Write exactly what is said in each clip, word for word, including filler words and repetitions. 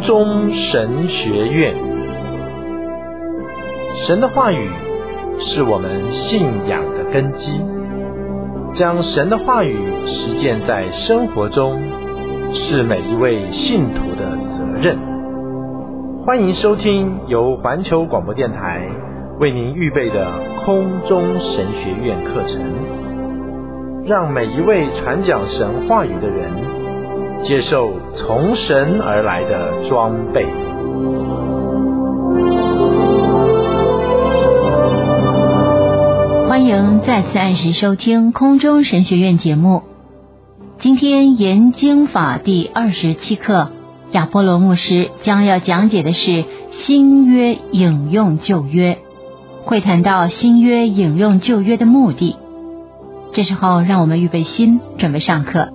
中神学院。神的话语是我们信仰的根基，将神的话语实践在生活中，是每一位信徒的责任。欢迎收听由环球广播电台为您预备的空中神学院课程，让每一位传讲神话语的人接受从神而来的装备。 欢迎再次按时收听空中神学院节目。今天研经法第二十七课，亚波罗牧师将要讲解的是新约引用旧约，会谈到新约引用旧约的目的。这时候让我们预备心，准备上课。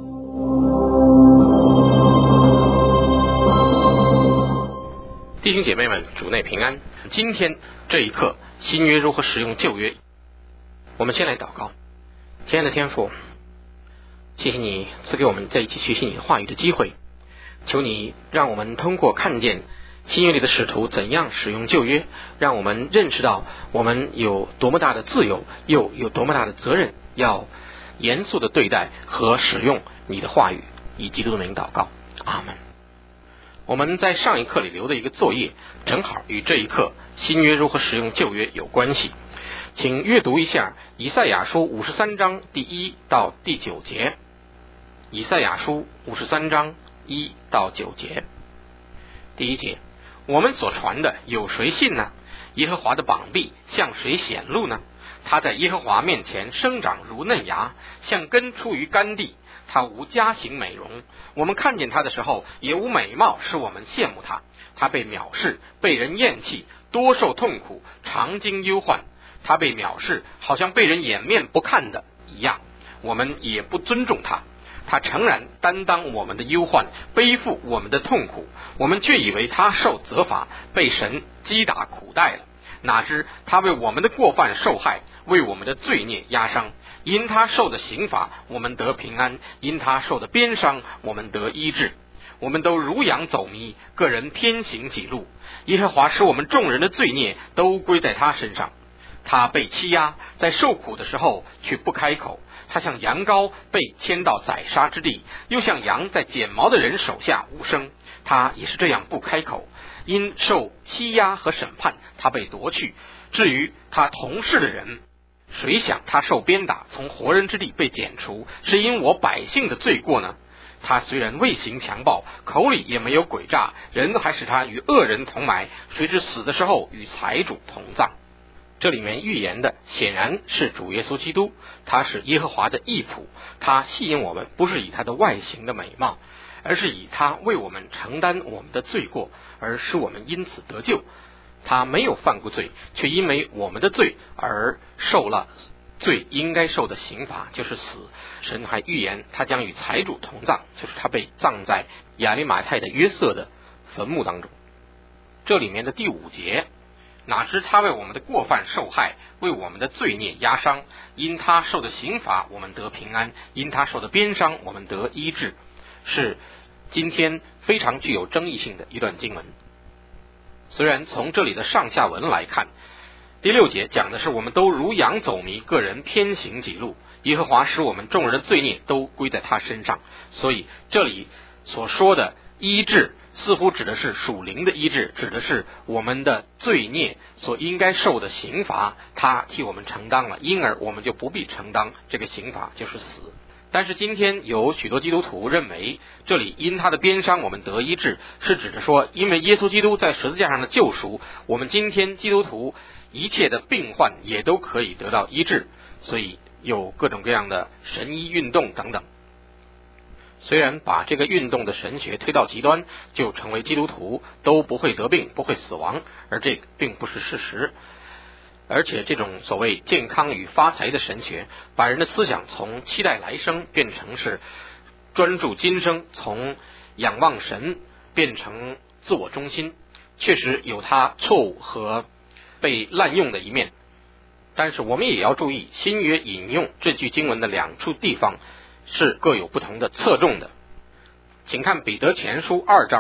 弟兄姐妹们，主内平安。今天这一课，新约如何使用旧约，我们先来祷告。亲爱的天父，谢谢你赐给我们在一起学习你的话语的机会，求你让我们通过看见新约里的使徒怎样使用旧约，让我们认识到我们有多么大的自由，又有多么大的责任，要严肃的对待和使用你的话语，以基督的名祷告，阿们。我们在上一课里留的一个作业，正好与这一课新约如何使用旧约有关系。请阅读一下以赛亚书五十三章第一到第九节。以赛亚书五十三章一到九节。第一节，我们所传的有谁信呢？耶和华的膀臂向谁显露呢？他在耶和华面前生长如嫩芽，像根出于干地。他无家型美容，我们看见他的时候也无美貌使我们羡慕他。他被藐视，被人厌弃，多受痛苦，常经忧患。他被藐视，好像被人掩面不看的一样，我们也不尊重他。他诚然担当我们的忧患，背负我们的痛苦，我们却以为他受责罚，被神击打苦待了。哪知他为我们的过犯受害，为我们的罪孽压伤。因他受的刑罚，我们得平安；因他受的鞭伤，我们得医治。我们都如羊走迷，个人偏行己路。耶和华使我们众人的罪孽都归在他身上。他被欺压，在受苦的时候却不开口。他像羊羔被牵到宰杀之地，又像羊在剪毛的人手下无声。他也是这样不开口，因受欺压和审判，他被夺去。至于他同事的人，谁想他受鞭打，从活人之地被剪除，是因我百姓的罪过呢？他虽然未行强暴，口里也没有诡诈，人还使他与恶人同埋，谁知死的时候与财主同葬。这里面预言的显然是主耶稣基督，他是耶和华的义仆，他吸引我们不是以他的外形的美貌，而是以他为我们承担我们的罪过，而使我们因此得救。他没有犯过罪，却因为我们的罪而受了罪应该受的刑罚，就是死。神还预言他将与财主同葬，就是他被葬在亚利马太的约瑟的坟墓当中。这里面的第五节，哪知他为我们的过犯受害，为我们的罪孽压伤。因他受的刑罚，我们得平安；因他受的鞭伤，我们得医治。是今天非常具有争议性的一段经文。虽然从这里的上下文来看，第六节讲的是我们都如羊走迷，个人偏行己路，耶和华使我们众人的罪孽都归在他身上。所以这里所说的医治似乎指的是属灵的医治，指的是我们的罪孽所应该受的刑罚，他替我们承担了，因而我们就不必承担这个刑罚，就是死。但是今天有许多基督徒认为，这里因他的鞭伤我们得医治，是指的说因为耶稣基督在十字架上的救赎，我们今天基督徒一切的病患也都可以得到医治，所以有各种各样的神医运动等等。虽然把这个运动的神学推到极端，就成为基督徒都不会得病，不会死亡，而这并不是事实。而且这种所谓健康与发财的神学，把人的思想从期待来生变成是专注今生，从仰望神变成自我中心，确实有它错误和被滥用的一面。但是我们也要注意，新约引用这句经文的两处地方是各有不同的侧重的。请看彼得前书二章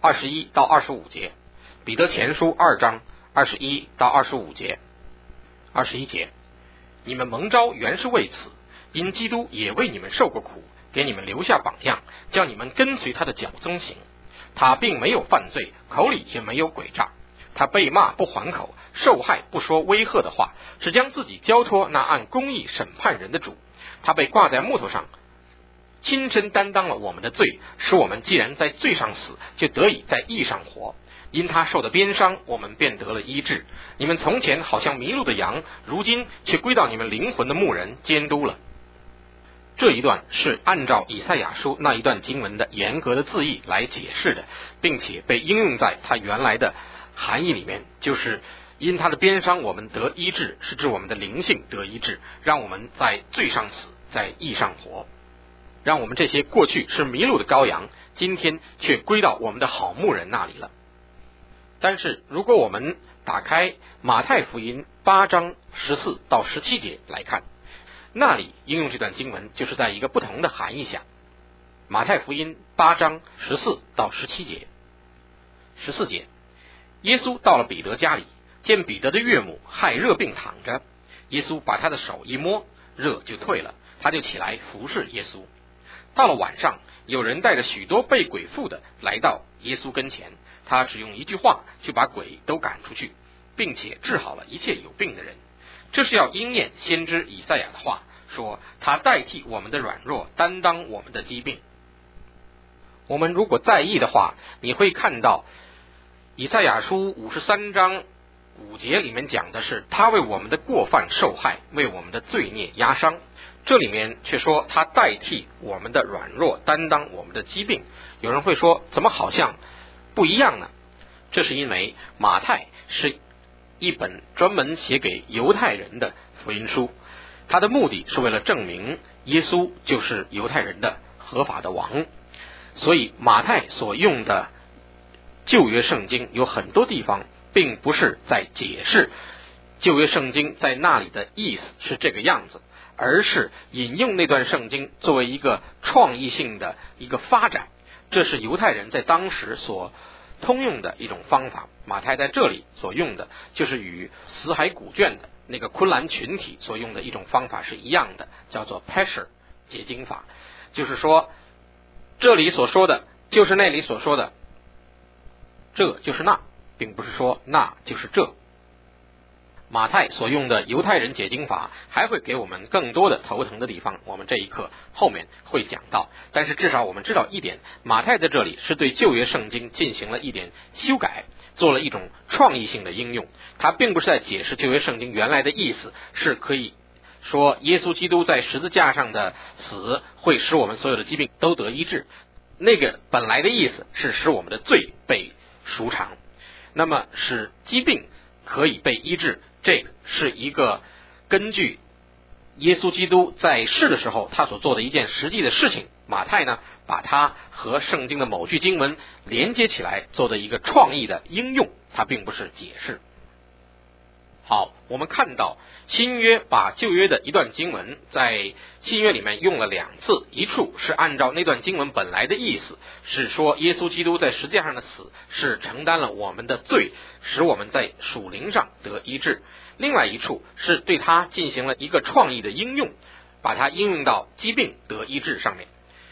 二十一到二十五节，彼得前书二章二十一到二十五节。二十一节，你们蒙召原是为此，因基督也为你们受过苦，给你们留下榜样，叫你们跟随他的脚踪行。他并没有犯罪，口里也没有诡诈，他被骂不还口，受害不说威吓的话，只将自己交托那按公义审判人的主。他被挂在木头上，亲身担当了我们的罪，使我们既然在罪上死，就得以在义上活。因他受的鞭伤，我们便得了医治。你们从前好像迷路的羊，如今却归到你们灵魂的牧人监督了。这一段是按照以赛亚书那一段经文的严格的字义来解释的，并且被应用在它原来的含义里面，就是因他的鞭伤我们得医治，是指我们的灵性得医治，让我们在罪上死，在义上活，让我们这些过去是迷路的羔羊，今天却归到我们的好牧人那里了。但是如果我们打开马太福音八章十四到十七节来看，那里应用这段经文就是在一个不同的含义下。马太福音八章十四到十七节。十四节，耶稣到了彼得家里，见彼得的岳母害热病躺着，耶稣把他的手一摸，热就退了，他就起来服侍耶稣。到了晚上，有人带着许多被鬼附的来到耶稣跟前，他只用一句话就把鬼都赶出去，并且治好了一切有病的人。这是要应验先知以赛亚的话，说他代替我们的软弱，担当我们的疾病。我们如果在意的话，你会看到以赛亚书五十三章五节里面讲的是他为我们的过犯受害，为我们的罪孽压伤。这里面却说他代替我们的软弱，担当我们的疾病。有人会说，怎么好像不一样呢？这是因为马太是一本专门写给犹太人的福音书，它的目的是为了证明耶稣就是犹太人的合法的王。所以马太所用的旧约圣经有很多地方并不是在解释旧约圣经在那里的意思是这个样子，而是引用那段圣经作为一个创意性的一个发展。这是犹太人在当时所通用的一种方法。马太在这里所用的就是与死海古卷的那个昆兰群体所用的一种方法是一样的，叫做 Pesher 解经法。就是说这里所说的就是那里所说的，这就是那，并不是说那就是这。马太所用的犹太人解经法还会给我们更多的头疼的地方，我们这一课后面会讲到。但是至少我们知道一点，马太在这里是对旧约圣经进行了一点修改，做了一种创意性的应用。他并不是在解释旧约圣经原来的意思，是可以说耶稣基督在十字架上的死会使我们所有的疾病都得医治。那个本来的意思是使我们的罪被赎偿，那么使疾病可以被医治，这个是一个根据耶稣基督在世的时候他所做的一件实际的事情。马太呢，把它和圣经的某句经文连接起来，做的一个创意的应用，它并不是解释。好，我们看到新约把旧约的一段经文在新约里面用了两次，一处是按照那段经文本来的意思，是说耶稣基督在十字架上的死是承担了我们的罪，使我们在属灵上得医治；另外一处是对它进行了一个创意的应用，把它应用到疾病得医治上面。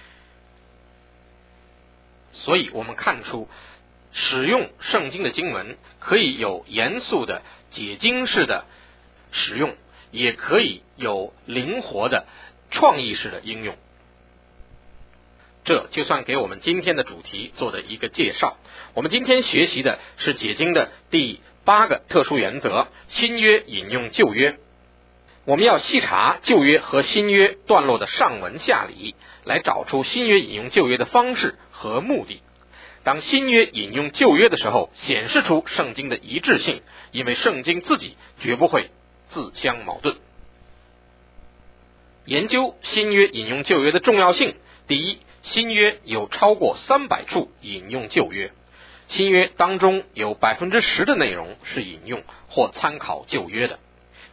所以我们看出使用圣经的经文可以有严肃的解经式的使用，也可以有灵活的创意式的应用。这就算给我们今天的主题做的一个介绍。我们今天学习的是解经的第八个特殊原则，新约引用旧约。我们要细查旧约和新约段落的上文下理，来找出新约引用旧约的方式和目的。当新约引用旧约的时候，显示出圣经的一致性，因为圣经自己绝不会自相矛盾。研究新约引用旧约的重要性。第一，新约有超过三百处引用旧约，新约当中有百分之十的内容是引用或参考旧约的。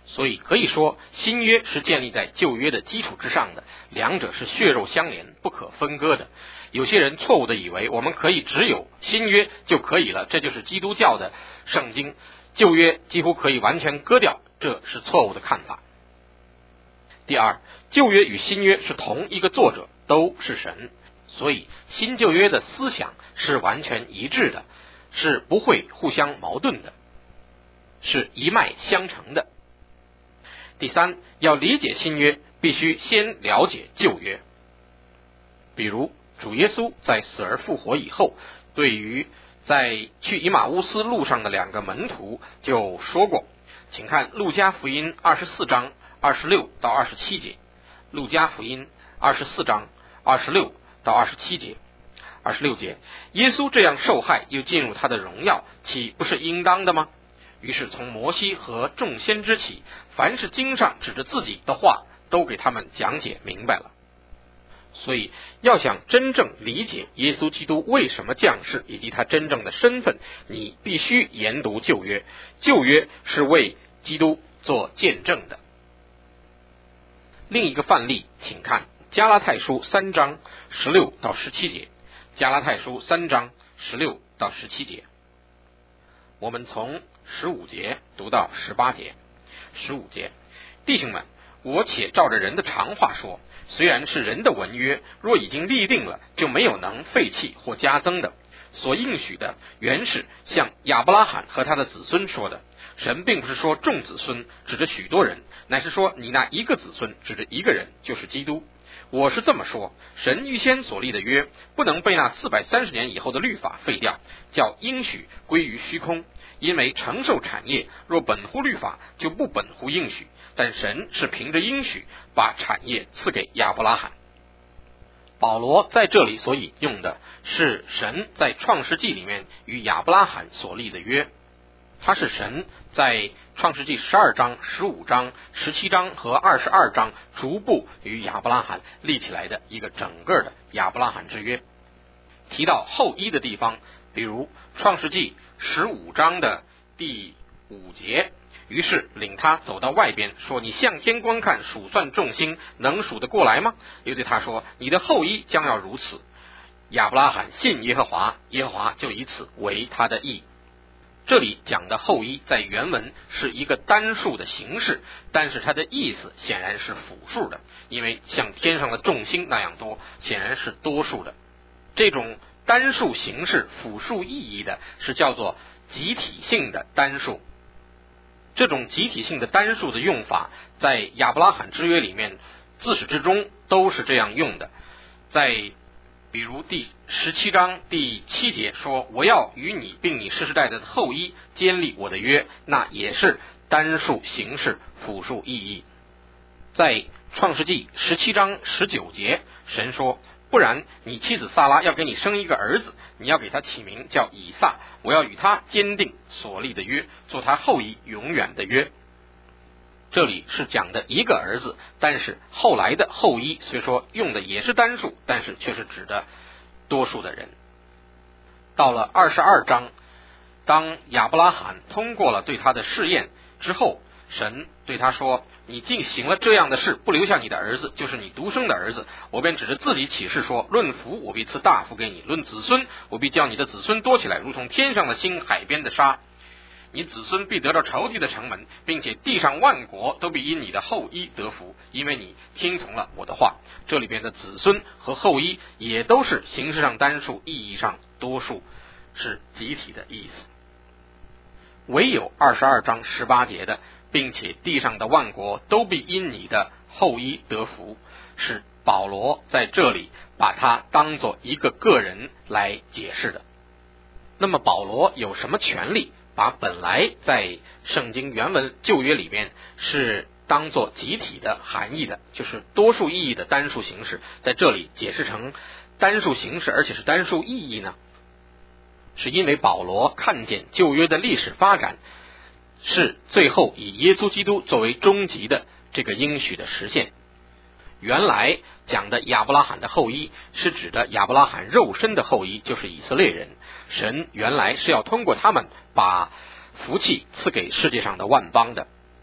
所以可以说新约是建立在旧约的基础之上的，两者是血肉相连，不可分割的。有些人错误的以为我们可以只有新约就可以了，这就是基督教的圣经，旧约几乎可以完全割掉，这是错误的看法。第二，旧约与新约是同一个作者，都是神，所以新旧约的思想是完全一致的，是不会互相矛盾的，是一脉相承的。第三，要理解新约，必须先了解旧约。比如主耶稣在死而复活以后，对于在去以马乌斯路上的两个门徒就说过，请看路加福音二十四章二十六到二十七节，路加福音二十四章二十六到二十七节。二十六节，耶稣这样受害又进入他的荣耀，岂不是应当的吗？于是从摩西和众先知起，凡是经上指着自己的话，都给他们讲解明白了。所以要想真正理解耶稣基督为什么降世以及他真正的身份，你必须研读旧约，旧约是为基督做见证的。另一个范例，请看加拉太书三章十六到十七节，加拉太书三章十六到十七节，我们从十五节读到十八节。十五节，弟兄们，我且照着人的常话说，虽然是人的文约，若已经立定了，就没有能废弃或加增的。所应许的原是像亚伯拉罕和他的子孙说的，神并不是说众子孙指着许多人，乃是说你那一个子孙指着一个人，就是基督。我是这么说，神预先所立的约，不能被那四百三十年以后的律法废掉，叫应许归于虚空。因为承受产业若本乎律法，就不本乎应许，但神是凭着应许把产业赐给亚伯拉罕。保罗在这里所引用的是神在创世纪里面与亚伯拉罕所立的约，他是神在创世纪十二章、十五章、十七章和二十二章逐步与亚伯拉罕立起来的一个整个的亚伯拉罕之约。提到后裔的地方，比如创世纪十五章的第五节，于是领他走到外边，说，你向天观看，数算众星，能数得过来吗？又对他说，你的后裔将要如此。亚伯拉罕信耶和华，耶和华就以此为他的义。这里讲的后裔在原文是一个单数的形式，但是它的意思显然是复数的，因为像天上的众星那样多，显然是多数的。这种单数形式复数意义的是叫做集体性的单数。这种集体性的单数的用法在亚伯拉罕之约里面自始至终都是这样用的。在比如第十七章第七节说，我要与你并你世世代代的后裔坚立我的约，那也是单数形式复数意义。在创世纪十七章十九节，神说，不然你妻子撒拉要给你生一个儿子，你要给他起名叫以撒，我要与他坚定所立的约，做他后裔永远的约。这里是讲的一个儿子，但是后来的后裔虽说用的也是单数，但是却是指的多数的人。到了二十二章，当亚伯拉罕通过了对他的试验之后，神对他说，你既行了这样的事，不留下你的儿子，就是你独生的儿子，我便指着自己起誓说，论福我必赐大福给你，论子孙我必叫你的子孙多起来，如同天上的星，海边的沙。你子孙必得到仇敌的城门，并且地上万国都必因你的后裔得福，因为你听从了我的话。这里边的子孙和后裔也都是形式上单数，意义上多数，是集体的意思。唯有二十二章十八节的，并且地上的万国都必因你的后裔得福，是保罗在这里把它当作一个个人来解释的。那么保罗有什么权利把本来在圣经原文旧约里面是当作集体的含义的，就是多数意义的单数形式，在这里解释成单数形式而且是单数意义呢？是因为保罗看见旧约的历史发展是最后以耶稣基督作为终极的这个应许的实现。原来讲的亚伯拉罕的后裔是指的亚伯拉罕肉身的后裔，就是以色列人。神原来是要通过他们把福气赐给世界上的万邦的。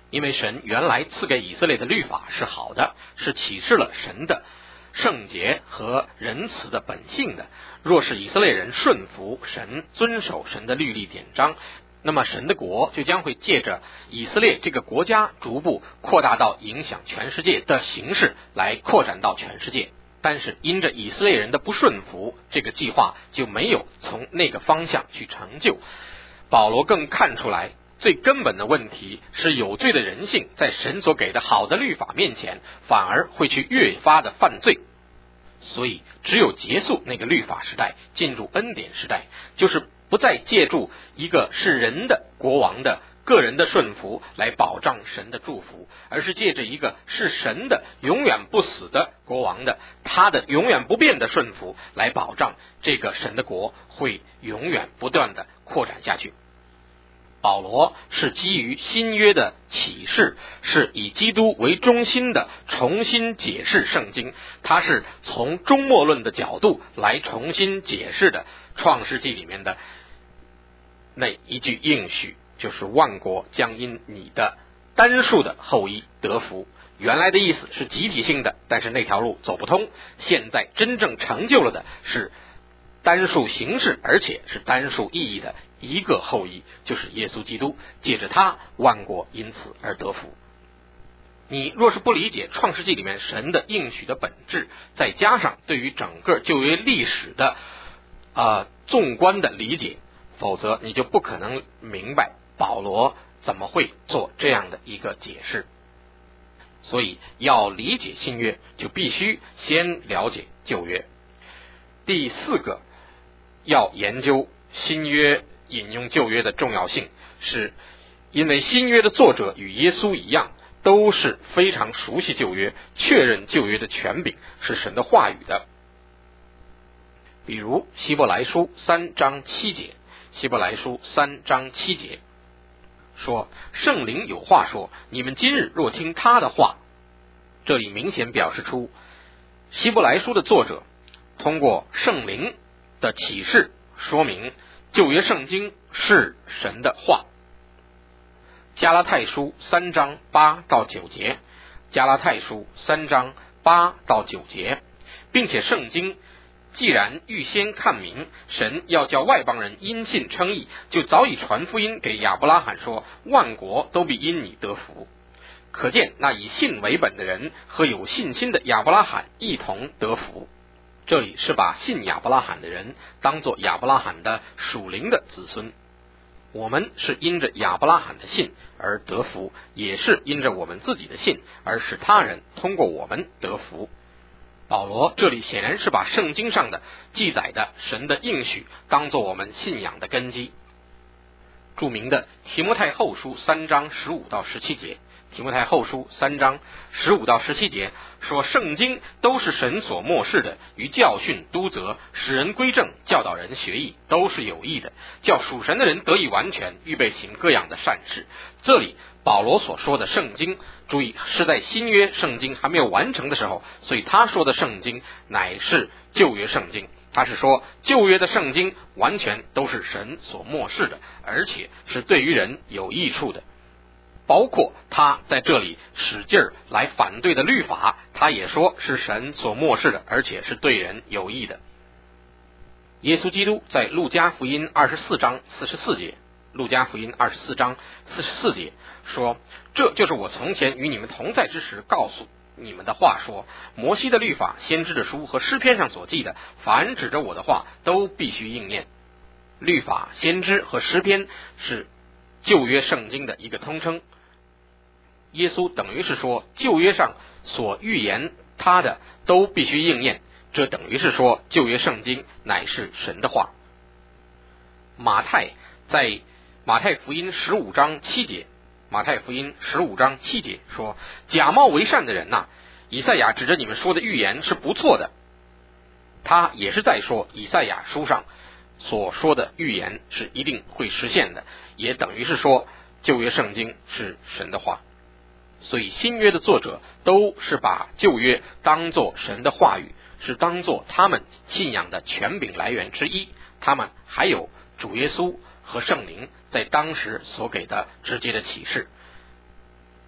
因为神原来赐给以色列的律法是好的，是启示了神的圣洁和仁慈的本性的。若是以色列人顺服神，遵守神的律例典章，那么神的国就将会借着以色列这个国家逐步扩大到影响全世界的形式来扩展到全世界。但是因着以色列人的不顺服，这个计划就没有从那个方向去成就。保罗更看出来，最根本的问题是有罪的人性在神所给的好的律法面前，反而会去越发的犯罪。所以只有结束那个律法时代，进入恩典时代，就是不再借助一个是人的国王的个人的顺服来保障神的祝福，而是借着一个是神的永远不死的国王的他的永远不变的顺服来保障这个神的国会永远不断的扩展下去。保罗是基于新约的启示，是以基督为中心的重新解释圣经，他是从终末论的角度来重新解释的创世纪里面的那一句应许，就是万国将因你的单数的后裔得福。原来的意思是集体性的，但是那条路走不通，现在真正成就了的是单数形式而且是单数意义的一个后裔，就是耶稣基督，借着他万国因此而得福。你若是不理解创世纪里面神的应许的本质，再加上对于整个旧约历史的呃纵观的理解，否则你就不可能明白保罗怎么会做这样的一个解释。所以要理解新约，就必须先了解旧约。第四个要研究新约引用旧约的重要性，是因为新约的作者与耶稣一样，都是非常熟悉旧约，确认旧约的权柄是神的话语的。比如希伯来书三章七节，希伯来书三章七节说，圣灵有话说，你们今日若听他的话。这里明显表示出希伯来书的作者通过圣灵的启示说明旧约圣经是神的话。加拉太书三章八到九节，加拉太书三章八到九节，并且圣经既然预先看明神要叫外邦人因信称义，就早已传福音给亚伯拉罕说，万国都必因你得福。可见那以信为本的人和有信心的亚伯拉罕一同得福。这里是把信亚伯拉罕的人当作亚伯拉罕的属灵的子孙。我们是因着亚伯拉罕的信而得福，也是因着我们自己的信而使他人通过我们得福。保罗这里显然是把圣经上的记载的神的应许当作我们信仰的根基。著名的提摩太后书三章十五到十七节，提摩太后书三章十五到十七节说，圣经都是神所默示的，于教训、督责、使人归正、教导人学义，都是有益的，叫属神的人得以完全，预备行各样的善事。这里保罗所说的圣经，注意是在新约圣经还没有完成的时候，所以他说的圣经乃是旧约圣经。他是说旧约的圣经完全都是神所默示的，而且是对于人有益处的。包括他在这里使劲儿来反对的律法，他也说是神所默示的，而且是对人有益的。耶稣基督在路加福音二十四章四十四节，路加福音二十四章四十四节说，这就是我从前与你们同在之时告诉你们的话，说摩西的律法、先知的书和诗篇上所记的，凡指着我的话都必须应验。律法、先知和诗篇是旧约圣经的一个通称。耶稣等于是说旧约上所预言他的都必须应验，这等于是说旧约圣经乃是神的话。马太在马太福音十五章七节，马太福音十五章七节说，假冒为善的人呐、啊，以赛亚指着你们说的预言是不错的。他也是在说以赛亚书上所说的预言是一定会实现的，也等于是说旧约圣经是神的话。所以新约的作者都是把旧约当作神的话语，是当作他们信仰的权柄来源之一。他们还有主耶稣和圣灵在当时所给的直接的启示。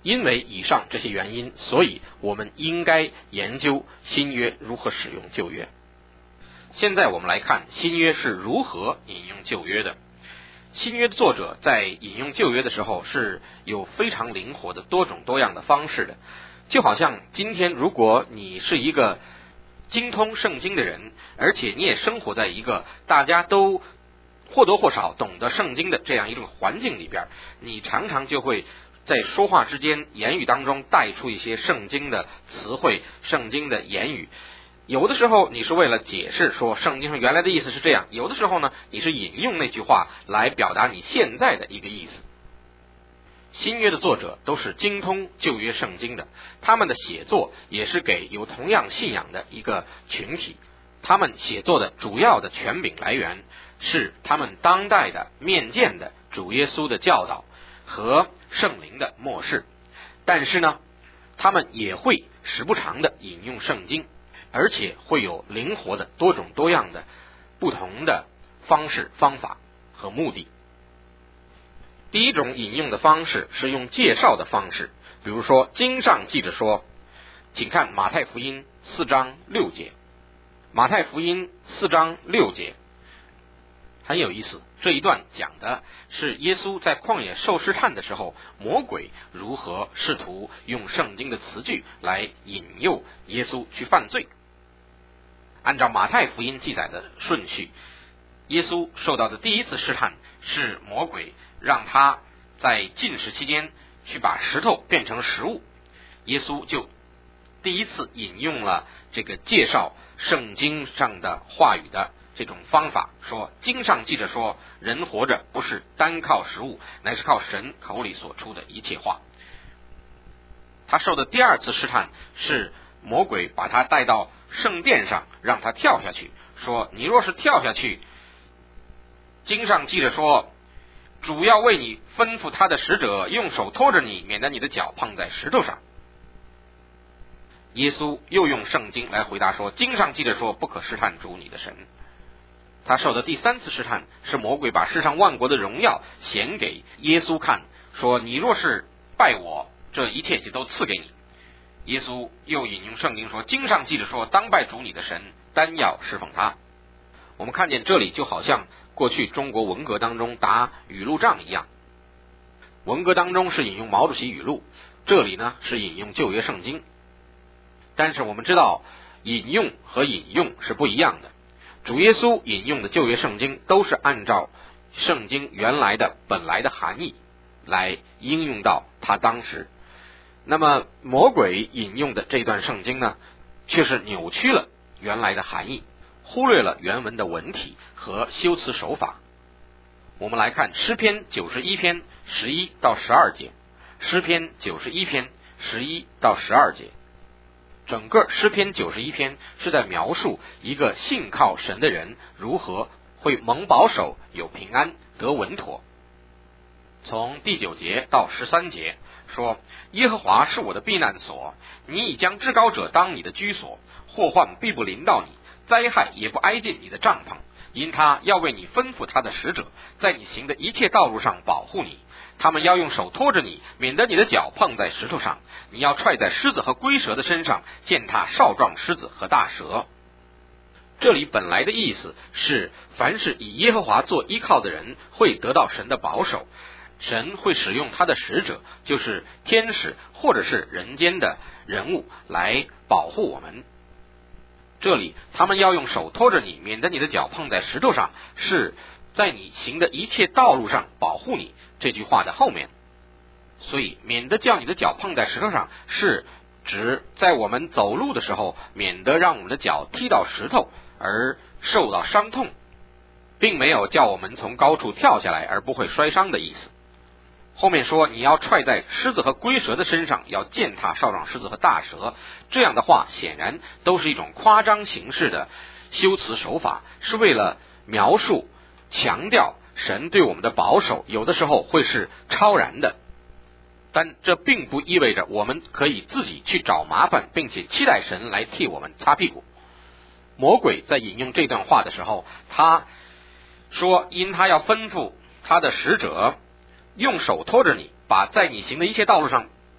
因为以上这些原因，所以我们应该研究新约如何使用旧约。现在我们来看新约是如何引用旧约的。新约的作者在引用旧约的时候是有非常灵活的多种多样的方式的，就好像今天如果你是一个精通圣经的人，而且你也生活在一个大家都或多或少懂得圣经的这样一种环境里边，你常常就会在说话之间言语当中带出一些圣经的词汇，圣经的言语。有的时候你是为了解释说圣经上原来的意思是这样，有的时候呢你是引用那句话来表达你现在的一个意思。新约的作者都是精通旧约圣经的，他们的写作也是给有同样信仰的一个群体，他们写作的主要的权柄来源是他们当代的面见的主耶稣的教导和圣灵的默示，但是呢他们也会时不常的引用圣经，而且会有灵活的多种多样的不同的方式方法和目的。第一种引用的方式是用介绍的方式，比如说经上记着说，请看马太福音四章六节。马太福音四章六节很有意思，这一段讲的是耶稣在旷野受试探的时候，魔鬼如何试图用圣经的词句来引诱耶稣去犯罪。按照马太福音记载的顺序，耶稣受到的第一次试探是魔鬼让他在禁食期间去把石头变成食物，耶稣就第一次引用了这个介绍圣经上的话语的这种方法，说经上记着说，人活着不是单靠食物，乃是靠神口里所出的一切话。他受的第二次试探是魔鬼把他带到圣殿上，让他跳下去，说你若是跳下去，经上记着说，主要为你吩咐他的使者用手托着你，免得你的脚碰在石头上。耶稣又用圣经来回答说，经上记着说，不可试探主你的神。他受的第三次试探是魔鬼把世上万国的荣耀显给耶稣看，说你若是拜我，这一切就都赐给你。耶稣又引用圣经说，经上记着说，当拜主你的神，单要侍奉他。我们看见这里就好像过去中国文革当中打语录仗一样，文革当中是引用毛主席语录，这里呢是引用旧约圣经。但是我们知道引用和引用是不一样的，主耶稣引用的旧约圣经都是按照圣经原来的本来的含义来应用到他当时，那么魔鬼引用的这段圣经呢，却是扭曲了原来的含义，忽略了原文的文体和修辞手法。我们来看诗篇九十一篇十一到十二节，诗篇九十一篇十一到十二节。整个诗篇九十一篇是在描述一个信靠神的人如何会蒙保守，有平安，得稳妥。从第九节到十三节说，耶和华是我的避难所，你已将至高者当你的居所，祸患必不临到你，灾害也不挨近你的帐篷，因他要为你吩咐他的使者，在你行的一切道路上保护你，他们要用手托着你，免得你的脚碰在石头上，你要踹在狮子和龟蛇的身上，践踏少壮狮子和大蛇。这里本来的意思是，凡是以耶和华做依靠的人会得到神的保守，神会使用他的使者，就是天使或者是人间的人物来保护我们。这里他们要用手托着你，免得你的脚碰在石头上，是在你行的一切道路上保护你，这句话的后面。所以免得叫你的脚碰在石头上，是指在我们走路的时候，免得让我们的脚踢到石头而受到伤痛，并没有叫我们从高处跳下来而不会摔伤的意思。后面说你要踹在狮子和龟蛇的身上，要践踏少壮狮子和大蛇，这样的话显然都是一种夸张形式的修辞手法，是为了描述强调神对我们的保守，有的时候会是超然的，但这并不意味着我们可以自己去找麻烦，并且期待神来替我们擦屁股。魔鬼在引用这段话的时候，他说因他要吩咐他的使者用手托着你，把在你行的一切道路上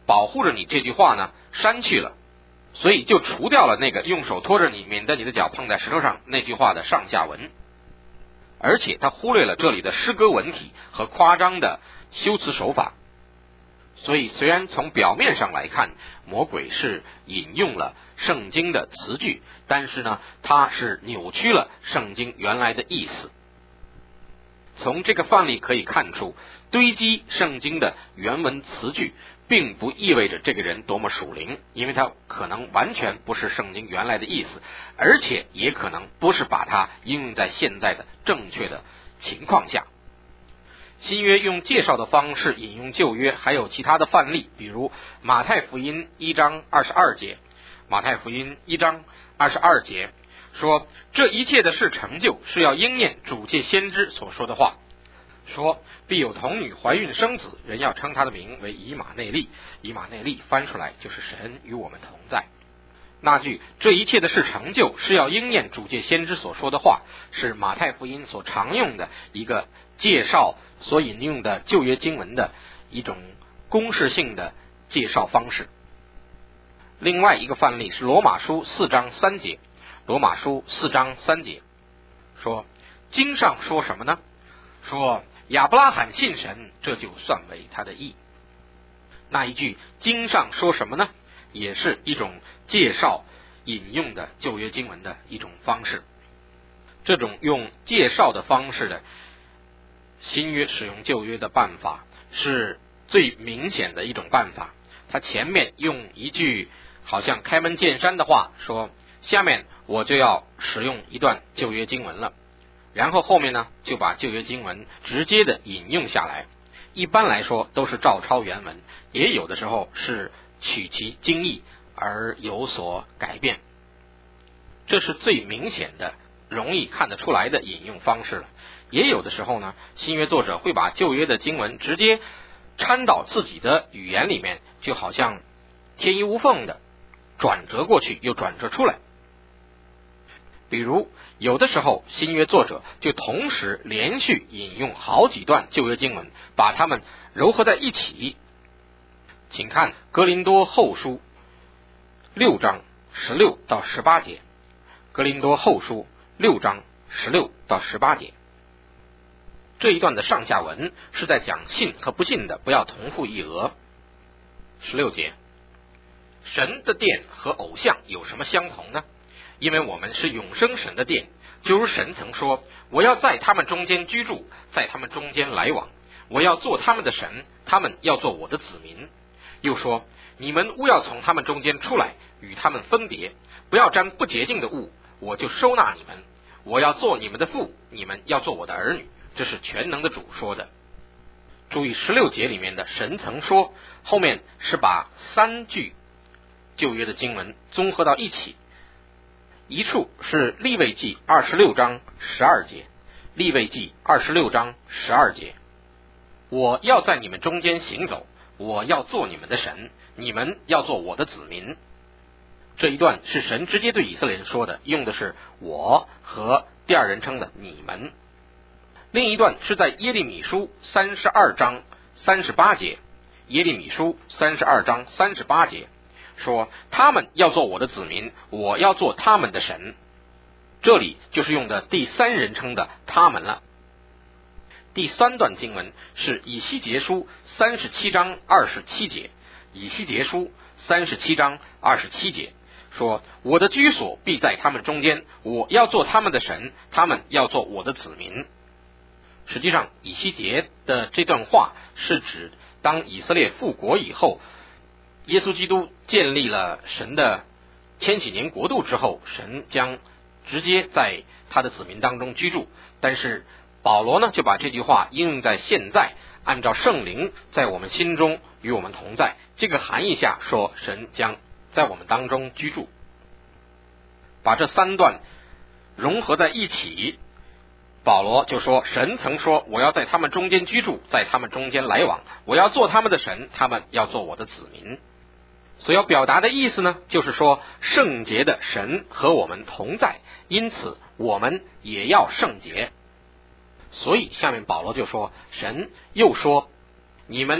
保护着你这句话呢删去了，所以就除掉了那个用手托着你，免得你的脚碰在石头上那句话的上下文，而且他忽略了这里的诗歌文体和夸张的修辞手法。所以虽然从表面上来看，魔鬼是引用了圣经的词句，但是呢，他是扭曲了圣经原来的意思。从这个范例可以看出，堆积圣经的原文词句并不意味着这个人多么属灵，因为他可能完全不是圣经原来的意思，而且也可能不是把它应用在现在的正确的情况下。新约用介绍的方式引用旧约，还有其他的范例，比如马太福音一章二十二节，马太福音一章二十二节说，这一切的事成就，是要应验主借先知所说的话，说必有童女怀孕生子，人要称他的名为以马内利。以马内利翻出来就是神与我们同在。那句这一切的事成就，是要应验主借先知所说的话，是马太福音所常用的一个介绍所引用的旧约经文的一种公式性的介绍方式。另外一个范例是罗马书四章三节，罗马书四章三节说，经上说什么呢？说亚伯拉罕信神，这就算为他的义。那一句经上说什么呢，也是一种介绍引用的旧约经文的一种方式。这种用介绍的方式的新约使用旧约的办法是最明显的一种办法。他前面用一句好像开门见山的话说，下面我就要使用一段旧约经文了，然后后面呢就把旧约经文直接的引用下来。一般来说都是照抄原文，也有的时候是取其经义而有所改变。这是最明显的容易看得出来的引用方式了。也有的时候呢，新约作者会把旧约的经文直接掺到自己的语言里面，就好像天衣无缝的转折过去又转折出来。比如有的时候新约作者就同时连续引用好几段旧约经文，把它们糅合在一起。请看哥林多后书六章十六到十八节，哥林多后书六章十六到十八节。这一段的上下文是在讲信和不信的不要同父异母。十六节，神的殿和偶像有什么相同呢？因为我们是永生神的殿，就如神曾说，我要在他们中间居住，在他们中间来往，我要做他们的神，他们要做我的子民。又说，你们务要从他们中间出来，与他们分别，不要沾不洁净的物，我就收纳你们。我要做你们的父，你们要做我的儿女。这是全能的主说的。注意十六节里面的神曾说，后面是把三句旧约的经文综合到一起。一处是利未记二十六章十二节，利未记二十六章十二节，我要在你们中间行走，我要做你们的神，你们要做我的子民。这一段是神直接对以色列人说的，用的是我和第二人称的你们。另一段是在耶利米书三十二章三十八节，耶利米书三十二章三十八节说，他们要做我的子民，我要做他们的神。这里就是用的第三人称的他们了。第三段经文是以西结书三十七章二十七节，以西结书三十七章二十七节说，我的居所必在他们中间，我要做他们的神，他们要做我的子民。实际上以西结的这段话是指当以色列复国以后，耶稣基督建立了神的千禧年国度之后，神将直接在他的子民当中居住。但是保罗呢就把这句话应用在现在，按照圣灵在我们心中与我们同在这个含义下说，神将在我们当中居住。把这三段融合在一起，保罗就说，神曾说，我要在他们中间居住，在他们中间来往，我要做他们的神，他们要做我的子民。所要表达的意思呢，就是说圣洁的神和我们同在，因此我们也要圣洁。所以下面保罗就说，神又说，你们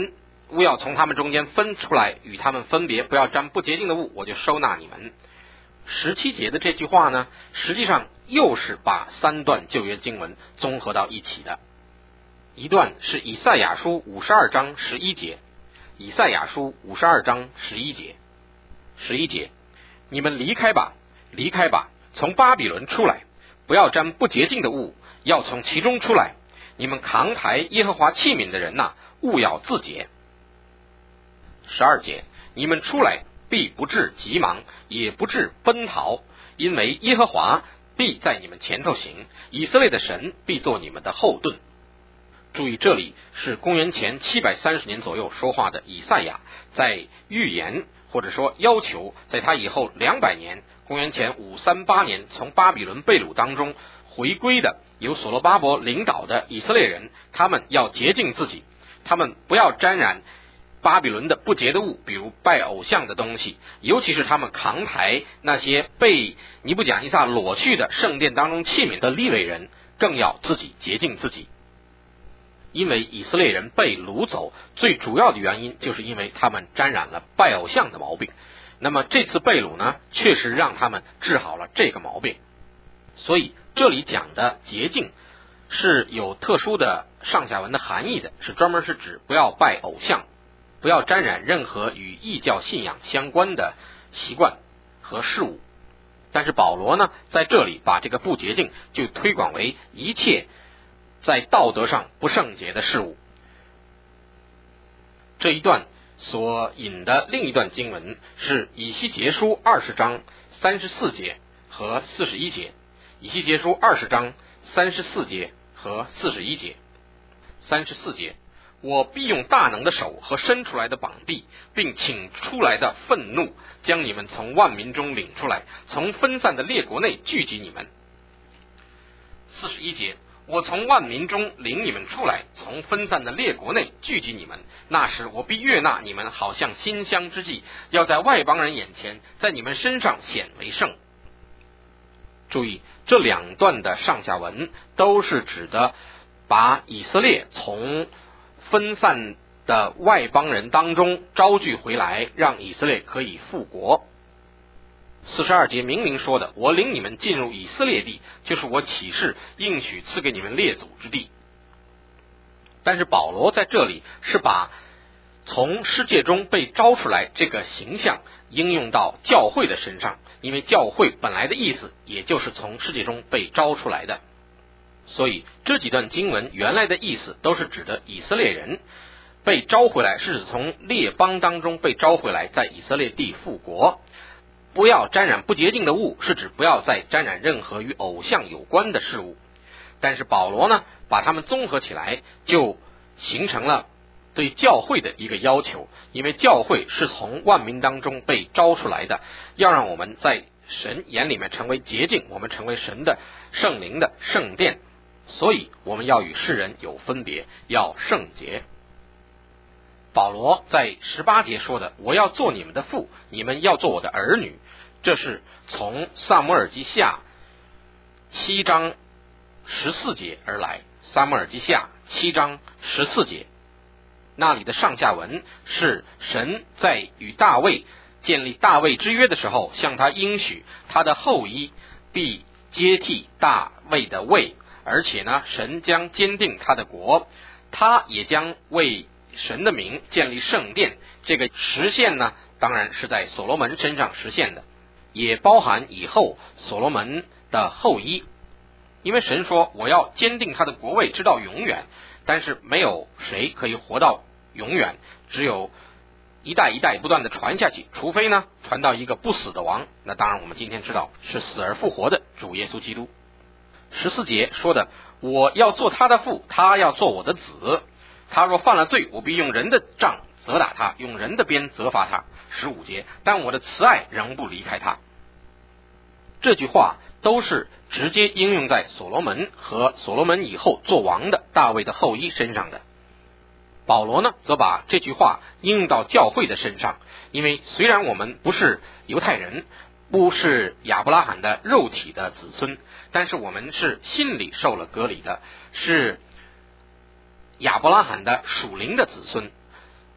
勿要从他们中间分出来，与他们分别，不要沾不洁净的物，我就收纳你们。十七节的这句话呢，实际上又是把三段旧约经文综合到一起的。一段是以赛亚书五十二章十一节，以赛亚书五十二章十一节，十一节，你们离开吧，离开吧，从巴比伦出来，不要沾不洁净的物，要从其中出来。你们扛抬耶和华器皿的人呐、啊，务要自洁。十二节，你们出来必不致急忙，也不致奔逃，因为耶和华必在你们前头行，以色列的神必做你们的后盾。注意，这里是公元前七百三十年左右说话的以赛亚，在预言或者说要求，在他以后两百年，公元前五三八年从巴比伦被掳当中回归的由所罗巴伯领导的以色列人，他们要洁净自己，他们不要沾染巴比伦的不洁的物，比如拜偶像的东西，尤其是他们扛抬那些被尼布甲尼撒裸去的圣殿当中器皿的利未人，更要自己洁净自己。因为以色列人被掳走，最主要的原因就是因为他们沾染了拜偶像的毛病。那么这次被掳呢，确实让他们治好了这个毛病。所以这里讲的洁净是有特殊的上下文的含义的，是专门是指不要拜偶像，不要沾染任何与异教信仰相关的习惯和事物。但是保罗呢，在这里把这个不洁净就推广为一切在道德上不圣洁的事物。这一段所引的另一段经文是以西结书二十章三十四节和四十一节。以西结书二十章三十四节和四十一节。三十四节，我必用大能的手和伸出来的膀臂，并请出来的愤怒，将你们从万民中领出来，从分散的列国内聚集你们。四十一节，我从万民中领你们出来，从分散的列国内聚集你们，那时我必悦纳你们，好像馨香之祭，要在外邦人眼前，在你们身上显为圣。注意，这两段的上下文都是指的把以色列从分散的外邦人当中招聚回来，让以色列可以复国。四十二节明明说的，我领你们进入以色列地，就是我起誓应许赐给你们列祖之地。但是保罗在这里是把从世界中被招出来这个形象应用到教会的身上，因为教会本来的意思也就是从世界中被招出来的。所以这几段经文原来的意思都是指的以色列人被招回来，是指从列邦当中被招回来，在以色列地复国。不要沾染不洁净的物，是指不要再沾染任何与偶像有关的事物。但是保罗呢，把它们综合起来，就形成了对教会的一个要求，因为教会是从万民当中被招出来的，要让我们在神眼里面成为洁净，我们成为神的圣灵的圣殿，所以我们要与世人有分别，要圣洁。保罗在十八节说的，我要做你们的父，你们要做我的儿女，这是从撒母耳记下七章十四节而来。撒母耳记下七章十四节，那里的上下文是神在与大卫建立大卫之约的时候，向他应许他的后裔必接替大卫的位，而且呢，神将坚定他的国，他也将为神的名建立圣殿。这个实现呢，当然是在所罗门身上实现的，也包含以后所罗门的后裔。因为神说我要坚定他的国位直到永远，但是没有谁可以活到永远，只有一代一代不断的传下去，除非呢传到一个不死的王，那当然我们今天知道是死而复活的主耶稣基督。十四节说的，我要做他的父，他要做我的子，他若犯了罪，我必用人的杖责打他，用人的鞭责罚他。十五节，但我的慈爱仍不离开他。这句话都是直接应用在所罗门和所罗门以后做王的大卫的后裔身上的。保罗呢，则把这句话应用到教会的身上，因为虽然我们不是犹太人，不是亚伯拉罕的肉体的子孙，但是我们是心里受了割礼的，是亚伯拉罕的属灵的子孙，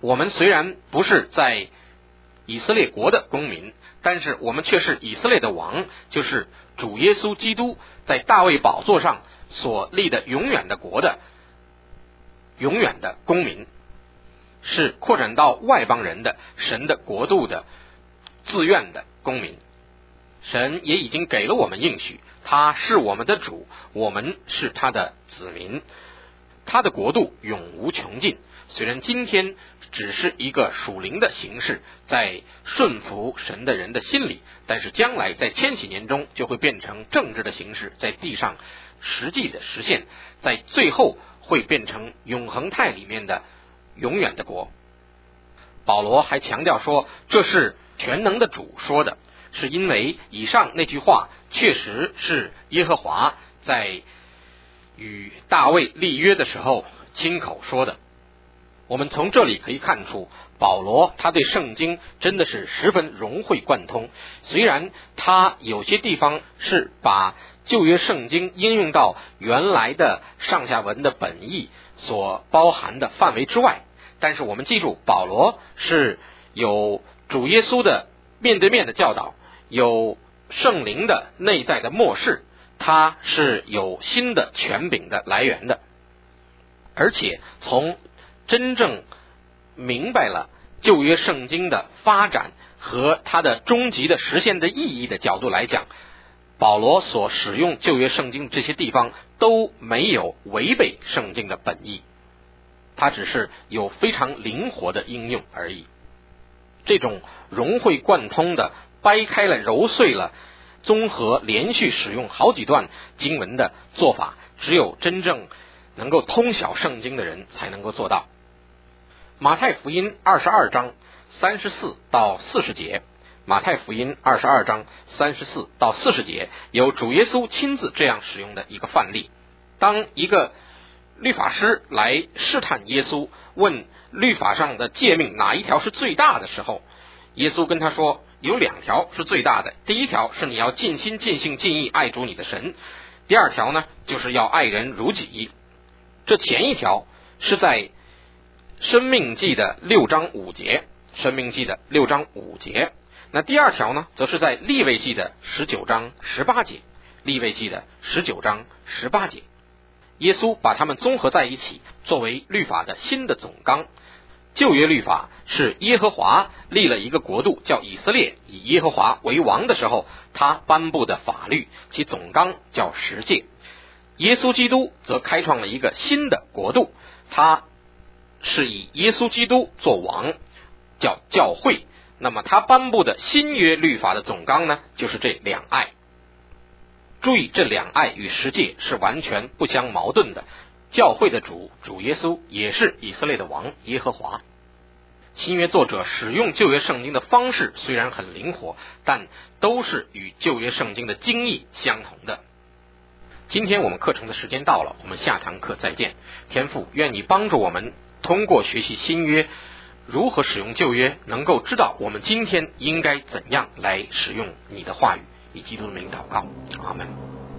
我们虽然不是在以色列国的公民，但是我们却是以色列的王，就是主耶稣基督在大卫宝座上所立的永远的国的永远的公民，是扩展到外邦人的神的国度的自愿的公民。神也已经给了我们应许，他是我们的主，我们是他的子民，他的国度永无穷尽。虽然今天只是一个属灵的形式，在顺服神的人的心里，但是将来在千禧年中就会变成政治的形式，在地上实际的实现，在最后会变成永恒态里面的永远的国。保罗还强调说，这是全能的主说的，是因为以上那句话确实是耶和华在与大卫立约的时候亲口说的。我们从这里可以看出，保罗他对圣经真的是十分融会贯通，虽然他有些地方是把旧约圣经应用到原来的上下文的本意所包含的范围之外，但是我们记住，保罗是有主耶稣的面对面的教导，有圣灵的内在的默示，他是有新的权柄的来源的。而且从真正明白了旧约圣经的发展和它的终极的实现的意义的角度来讲，保罗所使用旧约圣经这些地方都没有违背圣经的本意，它只是有非常灵活的应用而已。这种融会贯通的掰开了揉碎了综合连续使用好几段经文的做法，只有真正能够通晓圣经的人才能够做到。马太福音二十二章三十四到四十节，马太福音二十二章三十四到四十节有主耶稣亲自这样使用的一个范例。当一个律法师来试探耶稣，问律法上的诫命哪一条是最大的时候，耶稣跟他说有两条是最大的，第一条是你要尽心尽性尽意爱主你的神，第二条呢就是要爱人如己。这前一条是在申命记的六章五节，申命记的六章五节。那第二条呢，则是在利未记的十九章十八节，利未记的十九章十八节。耶稣把它们综合在一起，作为律法的新的总纲。旧约律法是耶和华立了一个国度叫以色列，以耶和华为王的时候，他颁布的法律，其总纲叫十诫。耶稣基督则开创了一个新的国度，他是以耶稣基督做王，叫教会。那么他颁布的新约律法的总纲呢，就是这两爱。注意，这两爱与十诫是完全不相矛盾的。教会的主主耶稣也是以色列的王耶和华。新约作者使用旧约圣经的方式虽然很灵活，但都是与旧约圣经的经义相同的。今天我们课程的时间到了，我们下堂课再见。天父，愿你帮助我们通过学习新约如何使用旧约，能够知道我们今天应该怎样来使用你的话语。以基督的名祷告，阿们。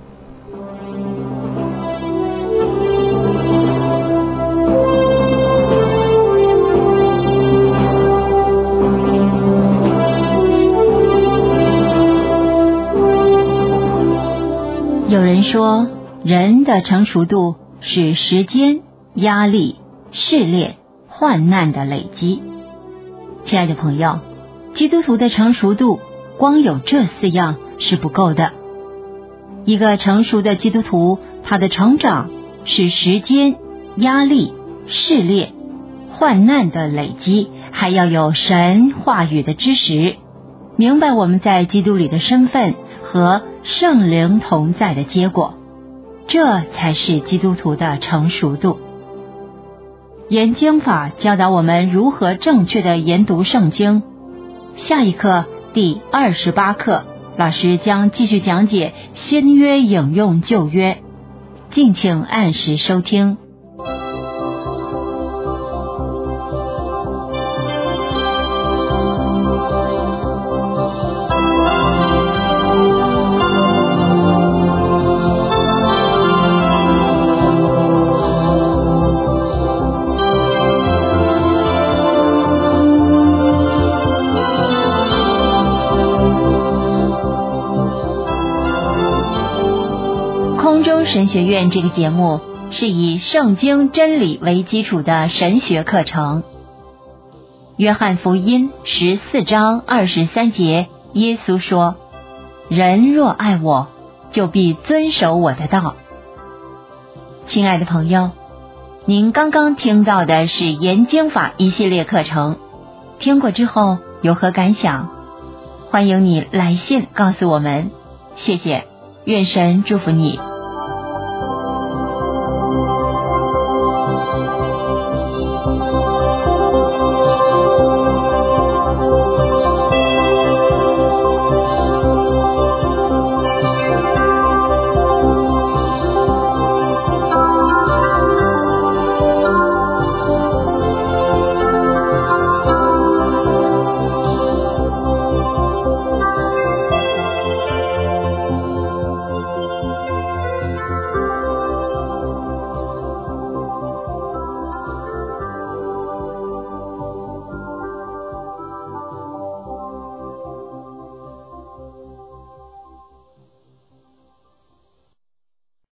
有人说，人的成熟度是时间、压力、试炼、患难的累积。亲爱的朋友，基督徒的成熟度光有这四样是不够的。一个成熟的基督徒，他的成长是时间、压力、试炼、患难的累积，还要有神话语的知识，明白我们在基督里的身份和圣灵同在的结果，这才是基督徒的成熟度。研经法教导我们如何正确的研读圣经。下一课第二十八课，老师将继续讲解新约引用旧约，敬请按时收听。 中神学院这个节目是以圣经真理为基础的神学课程。约翰福音十四章二十三节，耶稣说：人若爱我，就必遵守我的道。亲爱的朋友，您刚刚听到的是研经法一系列课程，听过之后有何感想？欢迎你来信告诉我们。谢谢，愿神祝福你。